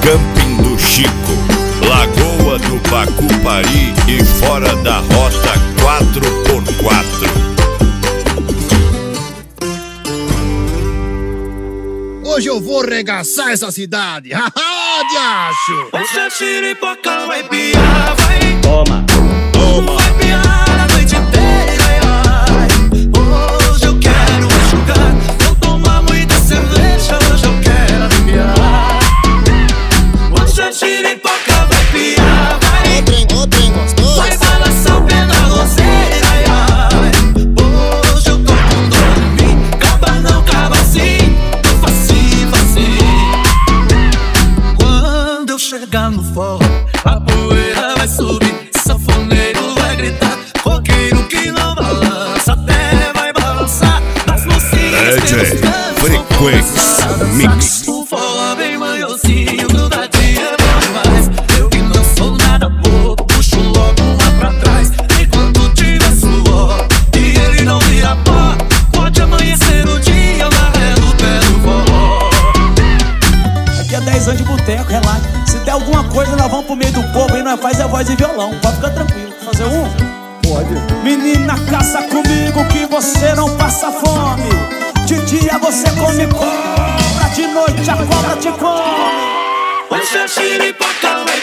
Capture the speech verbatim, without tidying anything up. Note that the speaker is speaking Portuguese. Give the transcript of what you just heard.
Camping do Chico, Lagoa do Bacupari e fora da rota quatro por quatro. Hoje eu vou regaçar essa cidade. Haha, diacho! Essa xiripoca vai piar, vai. Toma, toma. Vai piar a noite inteira, ai. Hoje eu quero enxugar. Vou tomar muita cerveja, hoje eu quero aliviar. Hoje a xiripoca vai piar, vai. Ô trem, ô trem gostoso. Vai balançar o pé na roseira, ai, ai. Hoje eu tô com dor em mim. Caba não, caba sim. Chegar no forró, a poeira vai subir, sanfoneiro vai gritar, roqueiro que não balança, até vai balançar nas lucinhas pelos cantos. Frequência Mix. O forró vem manhozinho, grudadinho é bom demais. Eu que não sou nada bobo, puxo logo um lá pra trás. Enquanto tiver suor e ele não vira pó, pode amanhecer o dia na ré do pé do forró. Aqui é dez anos de boteco, relaxa. Se der alguma coisa, nós vamos pro meio do povo e nós faz a voz e violão. Pode ficar tranquilo. Fazer um? Pode. Menina, caça comigo que você não passa fome. De dia você come cobra, de noite a cobra te come. Hoje a xiripoca vai